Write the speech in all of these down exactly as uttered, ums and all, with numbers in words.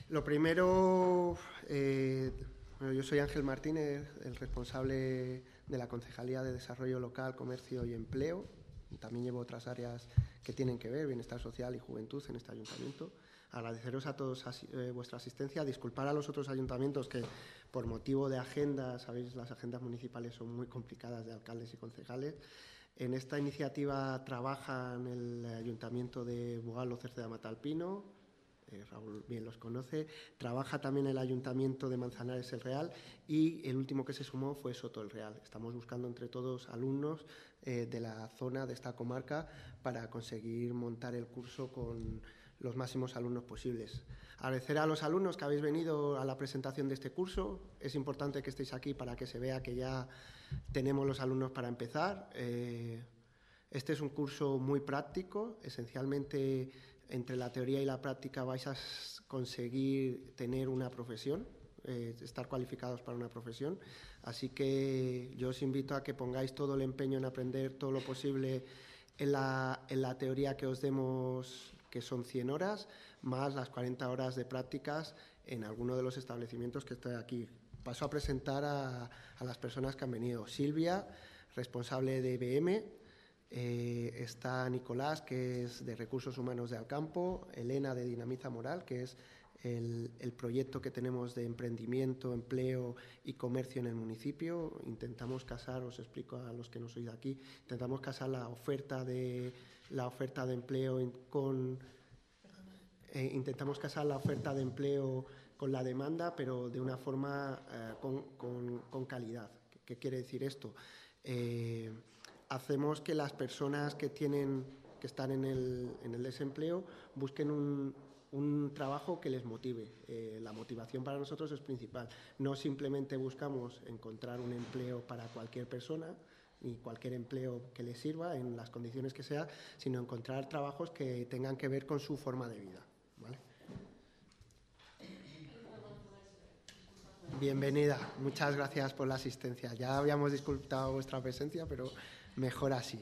Lo primero, eh, bueno, yo soy Ángel Martínez, el responsable de la Concejalía de Desarrollo Local, Comercio y Empleo. También llevo otras áreas que tienen que ver, bienestar social y juventud en este ayuntamiento. Agradeceros a todos eh, vuestra asistencia, disculpar a los otros ayuntamientos que por motivo de agenda, sabéis, las agendas municipales son muy complicadas de alcaldes y concejales. En esta iniciativa trabajan el Ayuntamiento de Bugalo, Cerceda, Matalpino, eh, Raúl bien los conoce, trabaja también el Ayuntamiento de Manzanares el Real y el último que se sumó fue Soto el Real. Estamos buscando entre todos alumnos eh, de la zona, de esta comarca, para conseguir montar el curso con los máximos alumnos posibles. Agradecer a los alumnos que habéis venido a la presentación de este curso. Es importante que estéis aquí para que se vea que ya tenemos los alumnos para empezar. Eh, este es un curso muy práctico, esencialmente entre la teoría y la práctica vais a conseguir tener una profesión, eh, estar cualificados para una profesión. Así que yo os invito a que pongáis todo el empeño en aprender todo lo posible en la, en la teoría que os demos, que son cien horas, más las cuarenta horas de prácticas en alguno de los establecimientos que estoy aquí. Paso a presentar a, a las personas que han venido. Silvia, responsable de B M. Eh, está Nicolás, que es de Recursos Humanos de Alcampo, Elena de Dinamiza Moral, que es el, el proyecto que tenemos de emprendimiento, empleo y comercio en el municipio. Intentamos casar, os explico a los que no sois de aquí, intentamos casar la oferta de, la oferta de empleo en, con... Eh, intentamos casar la oferta de empleo con la demanda, pero de una forma eh, con, con, con calidad. ¿Qué, ¿Qué quiere decir esto? Eh, hacemos que las personas que tienen que están en el, en el desempleo busquen un, un trabajo que les motive. Eh, la motivación para nosotros es principal. No simplemente buscamos encontrar un empleo para cualquier persona, ni cualquier empleo que les sirva en las condiciones que sea, sino encontrar trabajos que tengan que ver con su forma de vida. ¿Vale? Bienvenida, muchas gracias por la asistencia. Ya habíamos disculpado vuestra presencia, pero mejor así.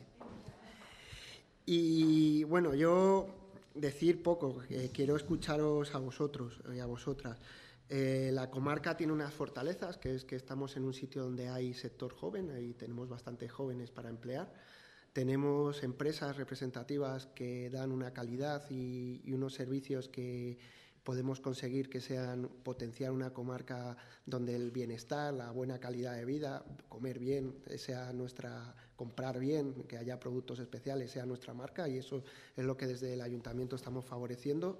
Y bueno, yo decir poco, eh, quiero escucharos a vosotros y a vosotras. Eh, la comarca tiene unas fortalezas, que es que estamos en un sitio donde hay sector joven, ahí tenemos bastantes jóvenes para emplear. Tenemos empresas representativas que dan una calidad y, y unos servicios que podemos conseguir que sean potenciar una comarca donde el bienestar, la buena calidad de vida, comer bien, sea nuestra, comprar bien, que haya productos especiales, sea nuestra marca, y eso es lo que desde el ayuntamiento estamos favoreciendo.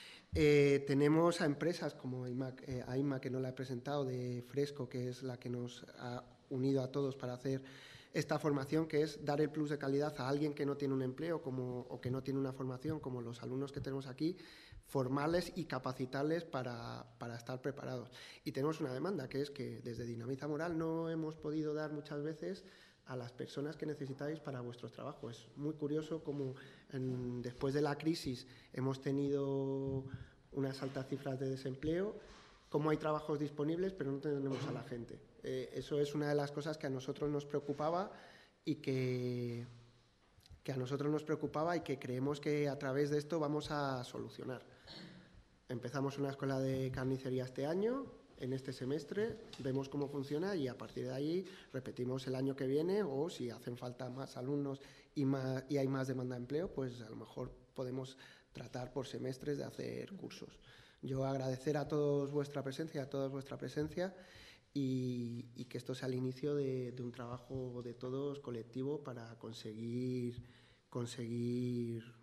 Eh, tenemos a empresas como AIMA, eh, AIMA, que no la he presentado, de Fresco, que es la que nos ha unido a todos para hacer esta formación, que es dar el plus de calidad a alguien que no tiene un empleo como, o que no tiene una formación, como los alumnos que tenemos aquí, formarles y capacitarles para, para estar preparados. Y tenemos una demanda, que es que desde Dinamiza Moral no hemos podido dar muchas veces a las personas que necesitáis para vuestros trabajos. Es muy curioso cómo en, después de la crisis hemos tenido unas altas cifras de desempleo, cómo hay trabajos disponibles, pero no tenemos a la gente. Eh, eso es una de las cosas que a nosotros nos preocupaba y que, que a nosotros nos preocupaba y que creemos que a través de esto vamos a solucionar. Empezamos una escuela de carnicería este año, en este semestre, vemos cómo funciona y a partir de ahí repetimos el año que viene, o si hacen falta más alumnos y, más, y hay más demanda de empleo, pues a lo mejor podemos tratar por semestres de hacer cursos. Yo agradecer a todos vuestra presencia, a todos vuestra presencia y, y que esto sea el inicio de, de un trabajo de todos colectivo para conseguir, conseguir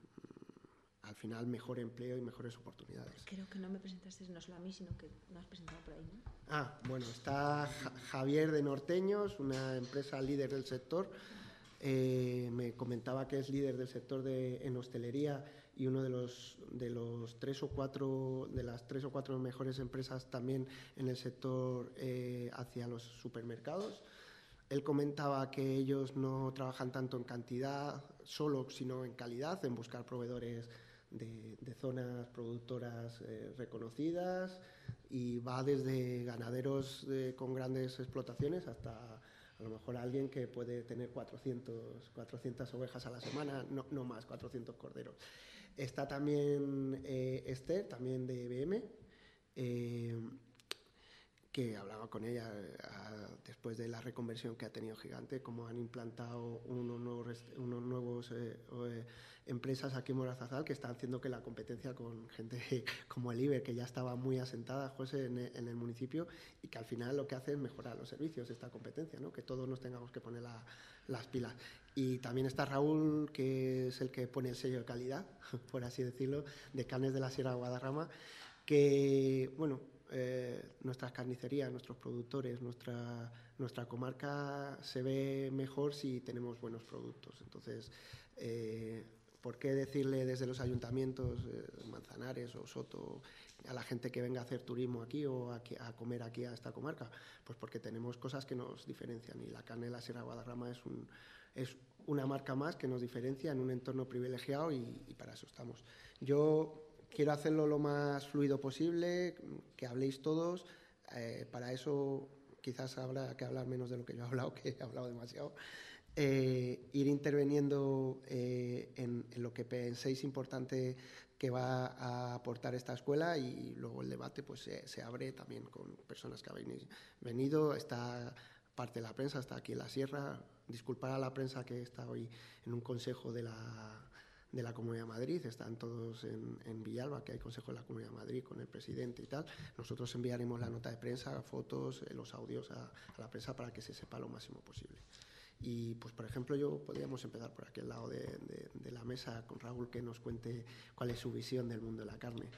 al final mejor empleo y mejores oportunidades. Creo que no me presentaste no solo a mí, sino que no has presentado por ahí, ¿no? Ah, bueno, está Javier de Norteños, una empresa líder del sector. Eh, me comentaba que es líder del sector de, en hostelería y uno de los de los tres o cuatro de las tres o cuatro mejores empresas también en el sector eh, hacia los supermercados. Él comentaba que ellos no trabajan tanto en cantidad solo, sino en calidad, en buscar proveedores de, de zonas productoras eh, reconocidas, y va desde ganaderos de, con grandes explotaciones hasta a lo mejor alguien que puede tener cuatrocientas, cuatrocientas ovejas a la semana, no, no más, cuatrocientos corderos. Está también eh, Esther, también de B M, eh, que hablaba con ella a, después de la reconversión que ha tenido Gigante, cómo han implantado unos nuevos, unos nuevos eh, eh, empresas aquí en Morazazal que están haciendo que la competencia con gente como el Iber, que ya estaba muy asentada, José, en, en el municipio, y que al final lo que hace es mejorar los servicios, esta competencia, ¿no? Que todos nos tengamos que poner la, las pilas. Y también está Raúl, que es el que pone el sello de calidad, por así decirlo, de carnes de la Sierra de Guadarrama, que, bueno, Eh, nuestras carnicerías, nuestros productores, nuestra, nuestra comarca se ve mejor si tenemos buenos productos. Entonces, eh, ¿por qué decirle desde los ayuntamientos, eh, Manzanares o Soto, a la gente que venga a hacer turismo aquí o a, a comer aquí a esta comarca? Pues porque tenemos cosas que nos diferencian, y la carne de la Sierra de Guadarrama es, un, es una marca más que nos diferencia en un entorno privilegiado, y, y para eso estamos. Yo quiero hacerlo lo más fluido posible, que habléis todos. Eh, para eso quizás habrá que hablar menos de lo que yo he hablado, que he hablado demasiado. Eh, ir interviniendo eh, en, en lo que penséis importante que va a aportar esta escuela, y luego el debate pues se, se abre también con personas que habéis venido. Está parte de la prensa, está aquí en la Sierra. Disculpar a la prensa que está hoy en un consejo de la... de la Comunidad de Madrid, están todos en, en Villalba, que hay Consejo de la Comunidad de Madrid con el presidente y tal. Nosotros enviaremos la nota de prensa, fotos, eh, los audios a, a la prensa para que se sepa lo máximo posible. Y, pues, por ejemplo, yo podríamos empezar por aquel lado de, de, de la mesa con Raúl, que nos cuente cuál es su visión del mundo de la carne.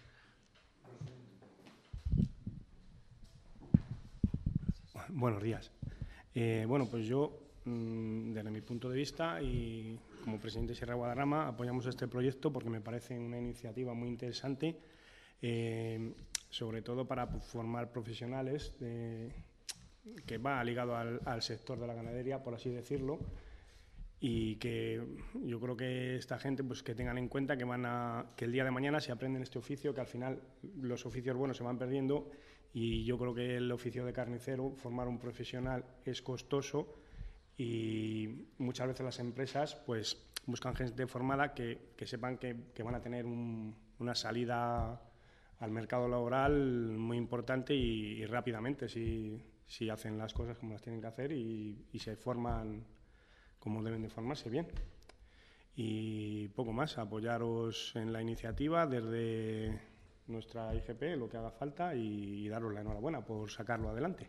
Buenos días. Eh, bueno, pues yo, mmm, desde mi punto de vista y como presidente de Sierra de Guadarrama, apoyamos este proyecto porque me parece una iniciativa muy interesante, eh, sobre todo para formar profesionales de, que va ligado al, al sector de la ganadería, por así decirlo, y que yo creo que esta gente, pues, que tengan en cuenta que van a que el día de mañana se aprenden este oficio, que al final los oficios buenos se van perdiendo, y yo creo que el oficio de carnicero, formar un profesional, es costoso. Y muchas veces las empresas pues buscan gente formada que, que sepan que, que van a tener un, una salida al mercado laboral muy importante y, y rápidamente si, si hacen las cosas como las tienen que hacer y, y se forman como deben de formarse bien. Y poco más, apoyaros en la iniciativa desde nuestra I G P, lo que haga falta, y, y daros la enhorabuena por sacarlo adelante.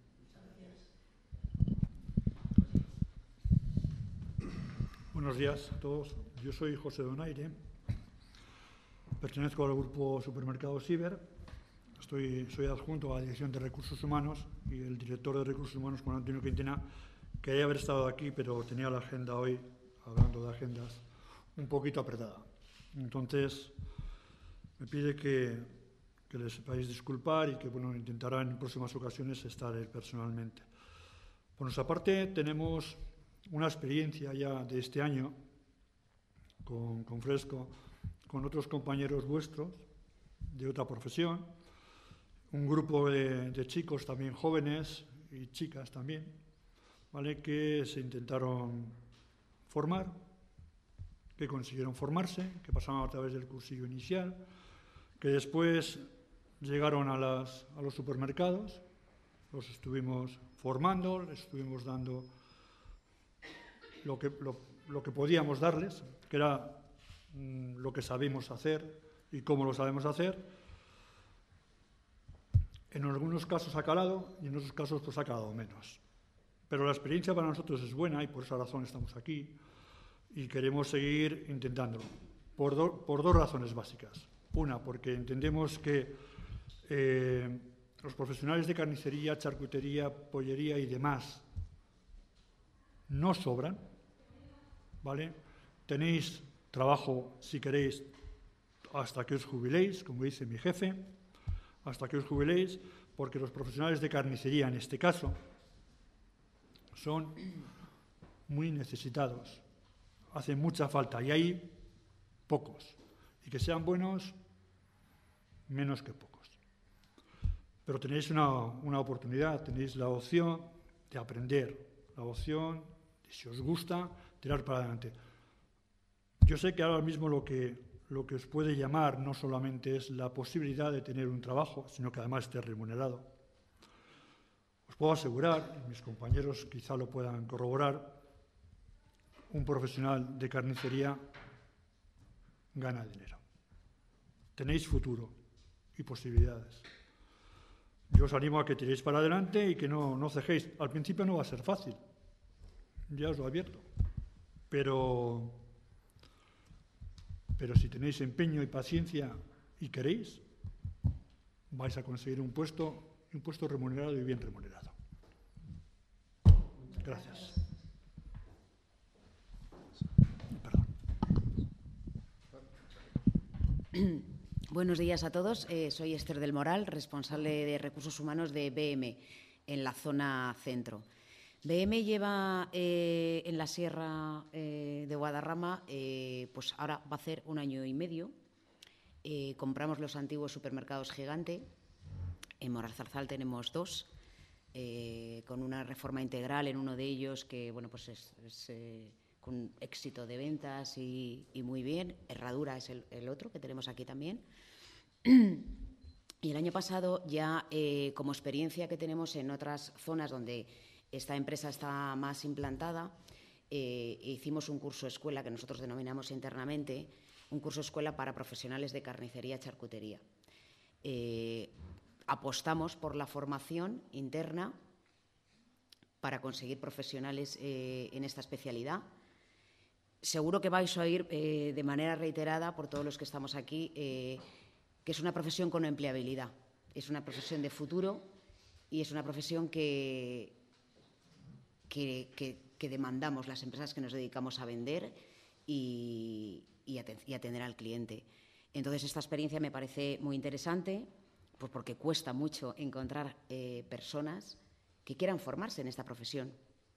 Buenos días a todos. Yo soy José Donaire, pertenezco al grupo Supermercados Iber, estoy, soy adjunto a la Dirección de Recursos Humanos, y el director de Recursos Humanos, Juan Antonio Quintena, quería haber estado aquí, pero tenía la agenda hoy, hablando de agendas, un poquito apretada. Entonces, me pide que, que les sepáis disculpar y que, bueno, intentará en próximas ocasiones estar él personalmente. Por nuestra parte, tenemos una experiencia ya de este año con, con Fresco, con otros compañeros vuestros de otra profesión, un grupo de, de chicos también jóvenes y chicas también, ¿vale?, que se intentaron formar, que consiguieron formarse, que pasaron a través del cursillo inicial, que después llegaron a, las, a los supermercados, los estuvimos formando, les estuvimos dando Lo que, lo, lo que podíamos darles, que era mmm, lo que sabemos hacer y cómo lo sabemos hacer. En algunos casos ha calado y en otros casos pues ha calado menos. Pero la experiencia para nosotros es buena y por esa razón estamos aquí y queremos seguir intentándolo. Por, do, por dos razones básicas. Una, porque entendemos que eh, los profesionales de carnicería, charcutería, pollería y demás no sobran, ¿vale? Tenéis trabajo, si queréis, hasta que os jubiléis, como dice mi jefe, hasta que os jubiléis, porque los profesionales de carnicería, en este caso, son muy necesitados, hacen mucha falta, y hay pocos, y que sean buenos, menos que pocos. Pero tenéis una, una oportunidad, tenéis la opción de aprender, la opción, si os gusta, tirar para adelante. Yo sé que ahora mismo lo que, lo que os puede llamar no solamente es la posibilidad de tener un trabajo, sino que además esté remunerado. Os puedo asegurar, y mis compañeros quizá lo puedan corroborar, un profesional de carnicería gana dinero. Tenéis futuro y posibilidades. Yo os animo a que tiréis para adelante y que no, no cejéis. Al principio no va a ser fácil, ya os lo advierto, pero, pero si tenéis empeño y paciencia y queréis, vais a conseguir un puesto, un puesto remunerado y bien remunerado. Gracias. Perdón. Buenos días a todos. Eh, soy Esther del Moral, responsable de Recursos Humanos de B M en la zona centro. B M lleva eh, en la Sierra eh, de Guadarrama, eh, pues ahora va a hacer un año y medio. Eh, compramos los antiguos supermercados Gigante. En Moralzarzal tenemos dos, eh, con una reforma integral en uno de ellos que, bueno, pues es, es eh, con éxito de ventas y, y muy bien. Herradura es el, el otro que tenemos aquí también. Y el año pasado ya, eh, como experiencia que tenemos en otras zonas donde esta empresa está más implantada, eh, hicimos un curso escuela que nosotros denominamos internamente un curso escuela para profesionales de carnicería y charcutería. Eh, apostamos por la formación interna para conseguir profesionales eh, en esta especialidad. Seguro que vais a oír eh, de manera reiterada por todos los que estamos aquí eh, que es una profesión con empleabilidad, es una profesión de futuro y es una profesión que, que, que, que demandamos las empresas que nos dedicamos a vender y, y, y atender al cliente. Entonces, esta experiencia me parece muy interesante, pues porque cuesta mucho encontrar eh, personas que quieran formarse en esta profesión.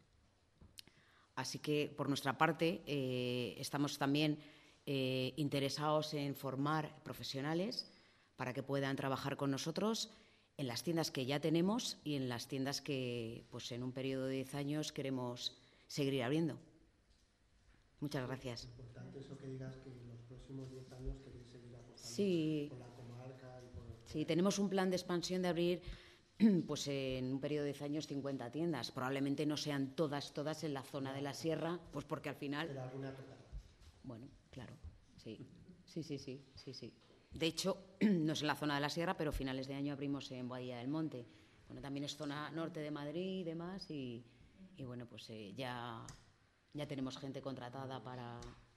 Así que, por nuestra parte, eh, estamos también eh, interesados en formar profesionales para que puedan trabajar con nosotros en las tiendas que ya tenemos y en las tiendas que, pues, en un periodo de diez años queremos seguir abriendo. Muchas gracias. Es importante eso que digas, que en los próximos diez años queréis seguir apostando sí. por la comarca. Y por... Sí, tenemos un plan de expansión de abrir, pues en un periodo de diez años, cincuenta tiendas. Probablemente no sean todas, todas en la zona de la sierra, pues porque al final... Pero alguna total. Bueno, claro, sí, sí, sí, sí, sí, sí. De hecho, no es en la zona de la sierra, pero finales de año abrimos en Boadilla del Monte. Bueno, también es zona norte de Madrid y demás, y, y bueno, pues eh, ya, ya tenemos gente contratada para...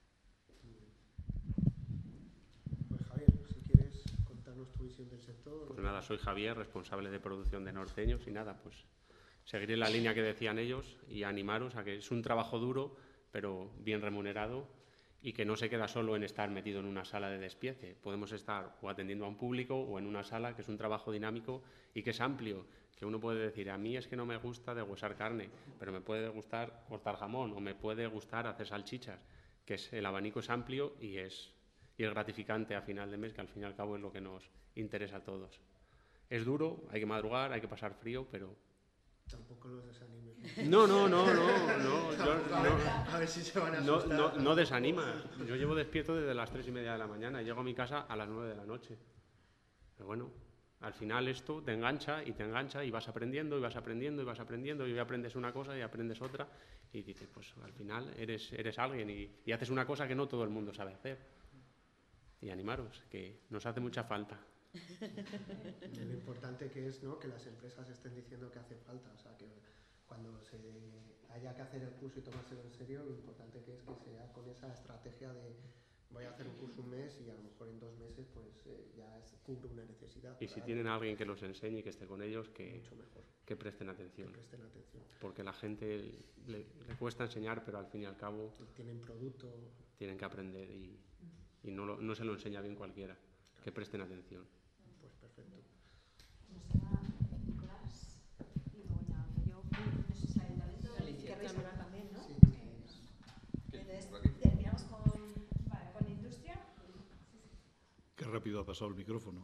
Pues Javier, si quieres contarnos tu visión del sector. Pues nada, soy Javier, responsable de producción de Norteños, y nada, pues seguiré la línea que decían ellos y animaros a que es un trabajo duro, pero bien remunerado, y que no se queda solo en estar metido en una sala de despiece. Podemos estar o atendiendo a un público o en una sala, que es un trabajo dinámico y que es amplio, que uno puede decir, a mí es que no me gusta deshuesar carne, pero me puede gustar cortar jamón o me puede gustar hacer salchichas, que es, el abanico es amplio y es, y es gratificante a final de mes, que al fin y al cabo es lo que nos interesa a todos. Es duro, hay que madrugar, hay que pasar frío, pero... Tampoco los desanimes. No, no, no, no, no, yo, no, a ver si se van a no, asustar. no, no desanima. Yo llevo despierto desde las tres y media de la mañana y llego a mi casa a las nueve de la noche. Pero bueno, al final esto te engancha y te engancha y vas aprendiendo y vas aprendiendo y vas aprendiendo y hoy aprendes una cosa y aprendes otra y dices, pues al final eres, eres alguien y, y haces una cosa que no todo el mundo sabe hacer. Y animaros, que nos hace mucha falta. Lo importante que es, ¿no?, que las empresas estén diciendo que hace falta, o sea, que cuando se haya que hacer el curso y tomárselo en serio, lo importante que es que sea con esa estrategia de voy a hacer un curso un mes y a lo mejor en dos meses pues eh, ya es, cubre una necesidad. Y si tienen a alguien que los enseñe y que esté con ellos, que, mucho mejor, que presten atención. que presten atención. Porque la gente le, le cuesta enseñar, pero al fin y al cabo Tienen producto. tienen que aprender y, y no, lo, no se lo enseña bien cualquiera. Que presten atención. Pues perfecto. Nos queda Nicolás y luego ya yo. No sé si hay talento. Querréis hablar también, ¿no? Sí. Entonces, terminamos con, vale, con industria. Qué rápido ha pasado el micrófono.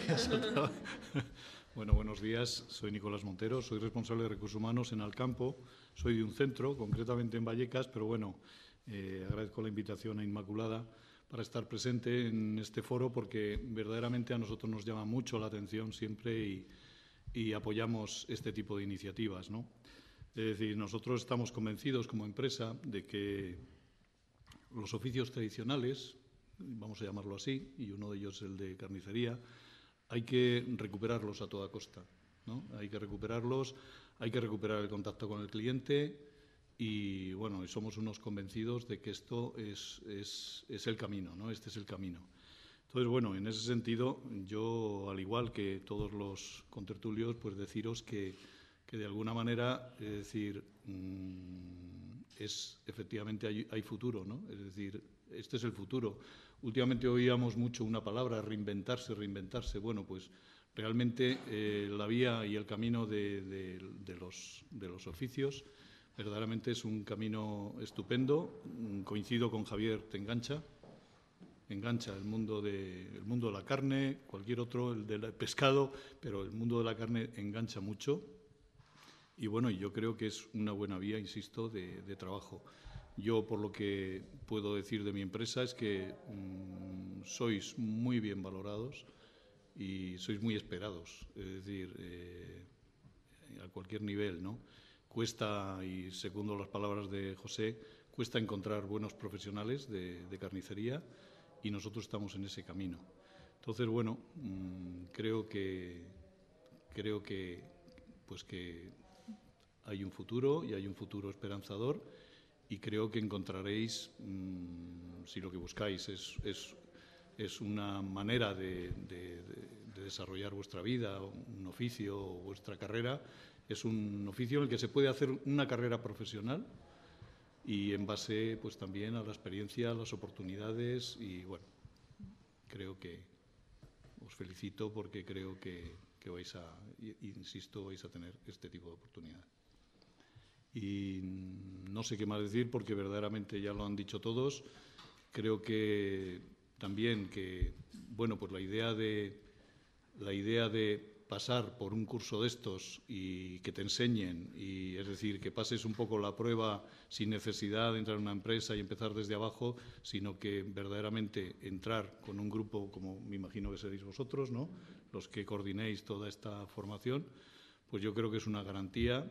Bueno, buenos días. Soy Nicolás Montero, soy responsable de Recursos Humanos en Alcampo. Soy de un centro, concretamente en Vallecas, pero bueno, eh, agradezco la invitación a Inmaculada para estar presente en este foro, porque verdaderamente a nosotros nos llama mucho la atención siempre y, y apoyamos este tipo de iniciativas, ¿no? Es decir, nosotros estamos convencidos como empresa de que los oficios tradicionales, vamos a llamarlo así, y uno de ellos es el de carnicería, hay que recuperarlos a toda costa, ¿no? Hay que recuperarlos, hay que recuperar el contacto con el cliente y, bueno, somos unos convencidos de que esto es, es, es el camino, ¿no? Este es el camino. Entonces, bueno, en ese sentido, yo, al igual que todos los contertulios, pues deciros que, que de alguna manera, es decir, mmm, es efectivamente hay, hay futuro, ¿no? Es decir, este es el futuro. Últimamente oíamos mucho una palabra, reinventarse, reinventarse. Bueno, pues realmente eh, la vía y el camino de, de, de, los, de los oficios verdaderamente es un camino estupendo. Coincido con Javier, te engancha, engancha el mundo de, el mundo de la carne, cualquier otro, el del pescado, pero el mundo de la carne engancha mucho. Y bueno, yo creo que es una buena vía, insisto, de, de trabajo. Yo, por lo que puedo decir de mi empresa, es que mmm, sois muy bien valorados y sois muy esperados, es decir, eh, a cualquier nivel, ¿no? Cuesta, y segundo las palabras de José, cuesta encontrar buenos profesionales de, de carnicería y nosotros estamos en ese camino. Entonces, bueno, mmm, creo que creo que pues que hay un futuro y hay un futuro esperanzador y creo que encontraréis, mmm, si lo que buscáis es, es, es una manera de, de, de desarrollar vuestra vida, un oficio o vuestra carrera, es un oficio en el que se puede hacer una carrera profesional y en base pues también a la experiencia, a las oportunidades y bueno, creo que os felicito porque creo que, que vais a, insisto, vais a tener este tipo de oportunidades. Y no sé qué más decir porque verdaderamente ya lo han dicho todos. Creo que también que, bueno, pues la idea de, la idea de pasar por un curso de estos y que te enseñen, y es decir, que pases un poco la prueba sin necesidad de entrar en una empresa y empezar desde abajo, sino que verdaderamente entrar con un grupo como me imagino que seréis vosotros, ¿no? Los que coordinéis toda esta formación, pues yo creo que es una garantía,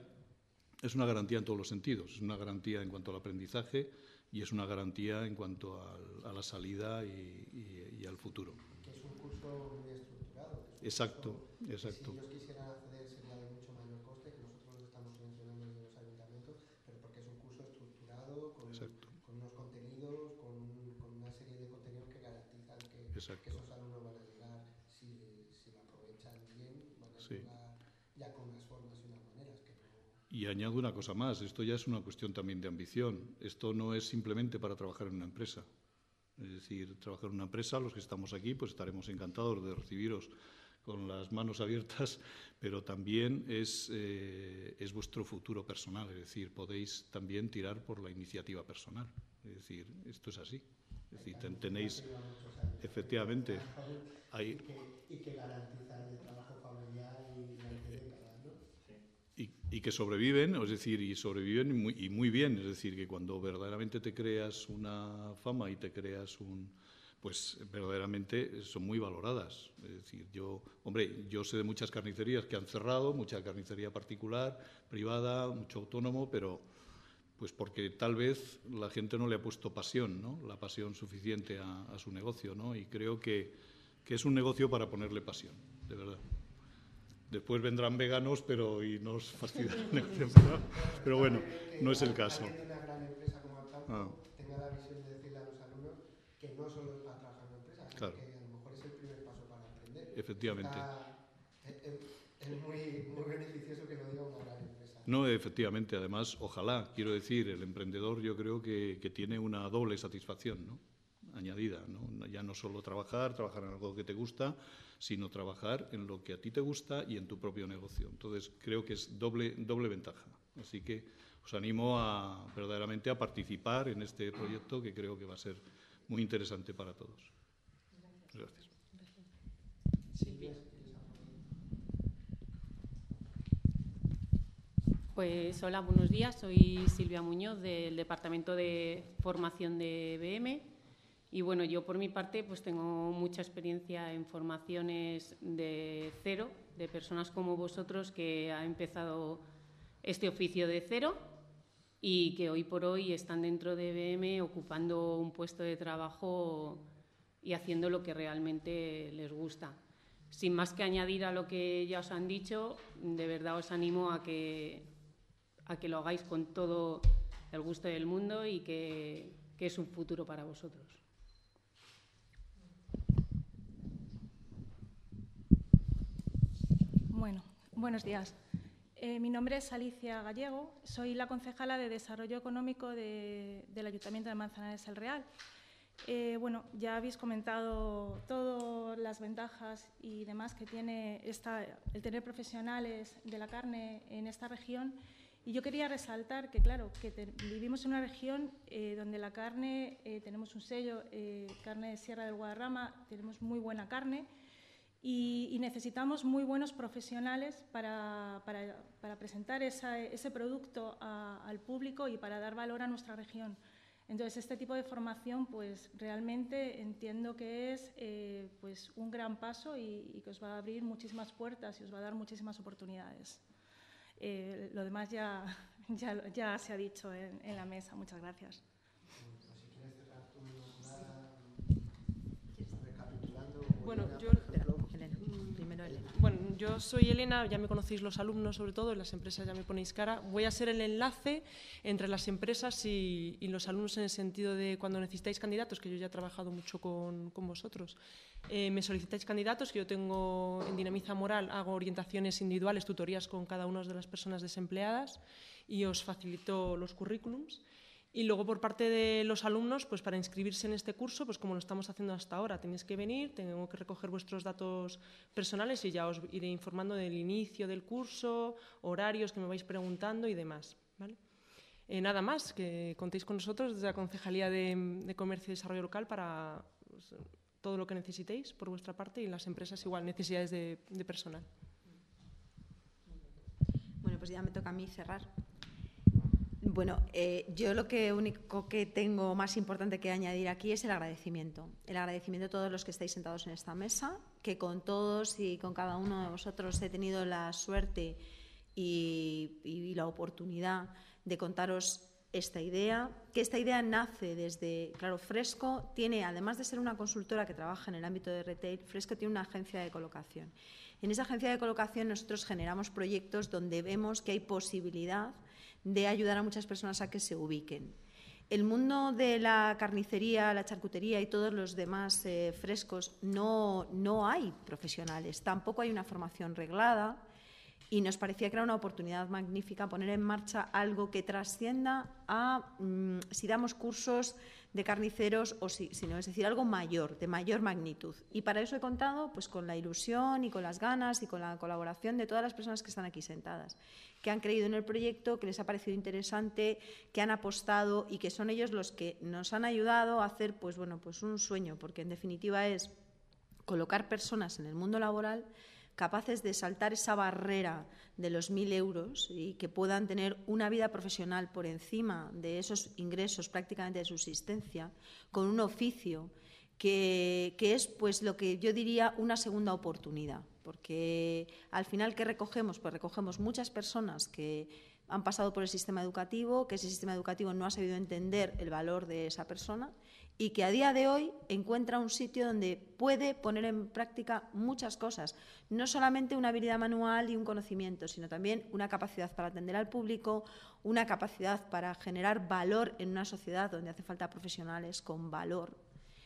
es una garantía en todos los sentidos, es una garantía en cuanto al aprendizaje y es una garantía en cuanto al, a la salida y, y, y al futuro. Que es un curso muy estructurado. Exacto, exacto. Si ellos quisieran acceder sería de mucho mayor coste, que nosotros lo estamos mencionando desde los ayuntamientos, pero porque es un curso estructurado, con, con unos contenidos, con, con una serie de contenidos que garantizan que, que esos alumnos van a llegar, si, si lo aprovechan bien, van a sí. llegar ya con unas formas y unas maneras que no... Y añado una cosa más, esto ya es una cuestión también de ambición, esto no es simplemente para trabajar en una empresa. Es decir, trabajar en una empresa, los que estamos aquí, pues estaremos encantados de recibiros con las manos abiertas, pero también es, eh, es vuestro futuro personal, es decir, podéis también tirar por la iniciativa personal, es decir, esto es así, es decir, ten, tenéis, efectivamente, hay... Y que garantizan el trabajo familiar y la década, ¿no? Y, y que sobreviven, es decir, y sobreviven muy, y muy bien, es decir, que cuando verdaderamente te creas una fama y te creas un... pues verdaderamente son muy valoradas. Es decir, yo, hombre, yo sé de muchas carnicerías que han cerrado, mucha carnicería particular, privada, mucho autónomo, pero pues porque tal vez la gente no le ha puesto pasión, ¿no? La pasión suficiente a, a su negocio, ¿no? Y creo que, que es un negocio para ponerle pasión, de verdad. Después vendrán veganos, pero y nos fastidian el negocio, ¿no? Pero bueno, no es el caso. Una gran empresa como Aplauso ah. tenga la visión de decirle a los alumnos que no solo es para trabajar en una empresa, sino claro. que a lo mejor es el primer paso para aprender. Efectivamente. Está, es, es muy, muy beneficioso que lo diga una gran empresa. No, efectivamente. Además, ojalá, quiero decir, el emprendedor yo creo que, que tiene una doble satisfacción, ¿no? Añadida, ¿no? Ya no solo trabajar, trabajar en algo que te gusta, sino trabajar en lo que a ti te gusta y en tu propio negocio. Entonces, creo que es doble, doble ventaja. Así que os animo a, verdaderamente a participar en este proyecto que creo que va a ser muy interesante para todos. Gracias. Silvia. Pues hola, buenos días. Soy Silvia Muñoz del Departamento de Formación de B M Y bueno, yo por mi parte pues tengo mucha experiencia en formaciones de cero, de personas como vosotros que han empezado este oficio de cero y que hoy por hoy están dentro de B M ocupando un puesto de trabajo y haciendo lo que realmente les gusta. Sin más que añadir a lo que ya os han dicho, de verdad os animo a que, a que lo hagáis con todo el gusto del mundo y que, que es un futuro para vosotros. Bueno, buenos días. Eh, mi nombre es Alicia Gallego, soy la concejala de Desarrollo Económico de, del Ayuntamiento de Manzanares el Real. Eh, bueno, ya habéis comentado todas las ventajas y demás que tiene esta, el tener profesionales de la carne en esta región. Y yo quería resaltar que, claro, que te, vivimos en una región eh, donde la carne, eh, tenemos un sello, eh, carne de Sierra del Guadarrama, tenemos muy buena carne. Y, y necesitamos muy buenos profesionales para, para, para presentar esa, ese producto a, al público y para dar valor a nuestra región. Entonces, este tipo de formación, pues realmente entiendo que es eh, pues, un gran paso y, y que os va a abrir muchísimas puertas y os va a dar muchísimas oportunidades. Eh, lo demás ya, ya, ya se ha dicho en, en la mesa. Muchas gracias. Bueno, yo, bueno, yo soy Elena, ya me conocéis los alumnos sobre todo, en las empresas ya me ponéis cara. Voy a ser el enlace entre las empresas y, y los alumnos en el sentido de cuando necesitáis candidatos, que yo ya he trabajado mucho con, con vosotros. Eh, me solicitáis candidatos, que yo tengo en Dinamiza Moral, hago orientaciones individuales, tutorías con cada una de las personas desempleadas y os facilito los currículums. Y luego, por parte de los alumnos, pues para inscribirse en este curso, pues como lo estamos haciendo hasta ahora, tenéis que venir, tengo que recoger vuestros datos personales y ya os iré informando del inicio del curso, horarios que me vais preguntando y demás, ¿vale? Eh, nada más, que contéis con nosotros desde la Concejalía de, de Comercio y Desarrollo Local para pues, todo lo que necesitéis por vuestra parte y las empresas igual, necesidades de, de personal. Bueno, pues ya me toca a mí cerrar. Bueno, eh, yo lo que único que tengo más importante que añadir aquí es el agradecimiento. El agradecimiento a todos los que estáis sentados en esta mesa, que con todos y con cada uno de vosotros he tenido la suerte y, y la oportunidad de contaros esta idea, que esta idea nace desde, claro, Fresco tiene, además de ser una consultora que trabaja en el ámbito de retail, Fresco tiene una agencia de colocación. En esa agencia de colocación nosotros generamos proyectos donde vemos que hay posibilidad de ayudar a muchas personas a que se ubiquen. El mundo de la carnicería, la charcutería y todos los demás eh, frescos no, no hay profesionales, tampoco hay una formación reglada y nos parecía que era una oportunidad magnífica poner en marcha algo que trascienda a mmm, si damos cursos de carniceros o si, sino es decir, algo mayor, de mayor magnitud. Y para eso he contado pues, con la ilusión y con las ganas y con la colaboración de todas las personas que están aquí sentadas, que han creído en el proyecto, que les ha parecido interesante, que han apostado y que son ellos los que nos han ayudado a hacer pues, bueno, pues un sueño, porque en definitiva es colocar personas en el mundo laboral capaces de saltar esa barrera de los mil euros y que puedan tener una vida profesional por encima de esos ingresos prácticamente de subsistencia, con un oficio que, que es pues lo que yo diría una segunda oportunidad, porque al final ¿qué recogemos? Pues recogemos muchas personas que han pasado por el sistema educativo, que ese sistema educativo no ha sabido entender el valor de esa persona y que a día de hoy encuentra un sitio donde puede poner en práctica muchas cosas, no solamente una habilidad manual y un conocimiento, sino también una capacidad para atender al público, una capacidad para generar valor en una sociedad donde hace falta profesionales con valor.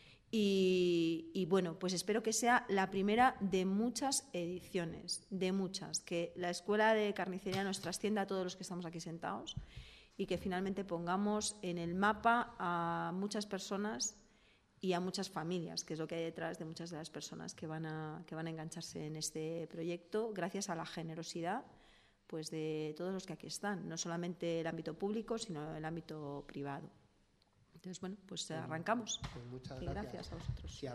Y, y bueno, pues espero que sea la primera de muchas ediciones, de muchas, que la Escuela de Carnicería nos trascienda a todos los que estamos aquí sentados y que finalmente pongamos en el mapa a muchas personas y a muchas familias, que es lo que hay detrás de muchas de las personas que van a, que van a engancharse en este proyecto, gracias a la generosidad pues, de todos los que aquí están, no solamente el ámbito público, sino el ámbito privado. Entonces, bueno, pues arrancamos. Pues muchas y gracias. gracias a vosotros. Sí,